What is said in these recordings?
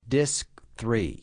Disc 3.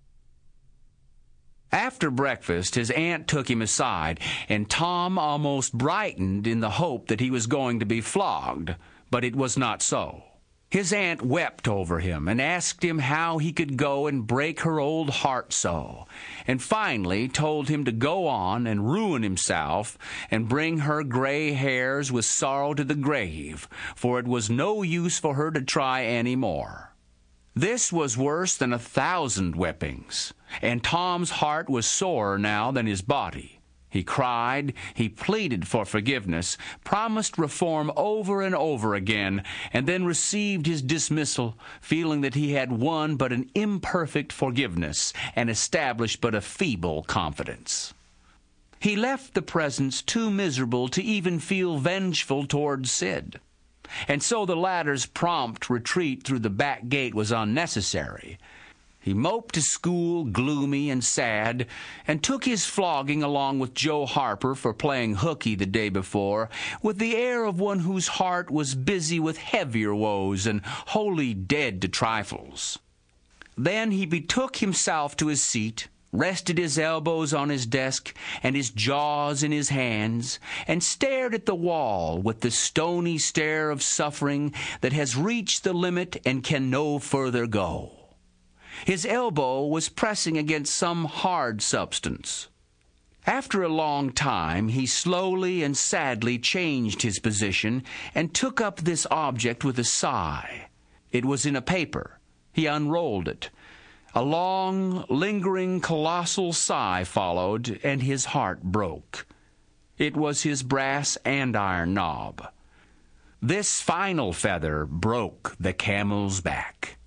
After breakfast, his aunt took him aside, and Tom almost brightened in the hope that he was going to be flogged, but it was not so. His aunt wept over him and asked him how he could go and break her old heart so, and finally told him to go on and ruin himself and bring her gray hairs with sorrow to the grave, for it was no use for her to try any more. This was worse than 1,000 whippings, and Tom's heart was sorer now than his body. He cried, he pleaded for forgiveness, promised reform over and over again, and then received his dismissal, feeling that he had won but an imperfect forgiveness and established but a feeble confidence. He left the presence too miserable to even feel vengeful toward Sid, and so the latter's prompt retreat through the back gate was unnecessary. He moped to school, gloomy and sad, and took his flogging along with Joe Harper for playing hooky the day before, with the air of one whose heart was busy with heavier woes and wholly dead to trifles. Then he betook himself to his seat, rested his elbows on his desk and his jaws in his hands, and stared at the wall with the stony stare of suffering that has reached the limit and can no further go. His elbow was pressing against some hard substance. After a long time, he slowly and sadly changed his position and took up this object with a sigh. It was in a paper. He unrolled it. A long, lingering, colossal sigh followed, and his heart broke. It was his brass andiron knob. This final feather broke the camel's back.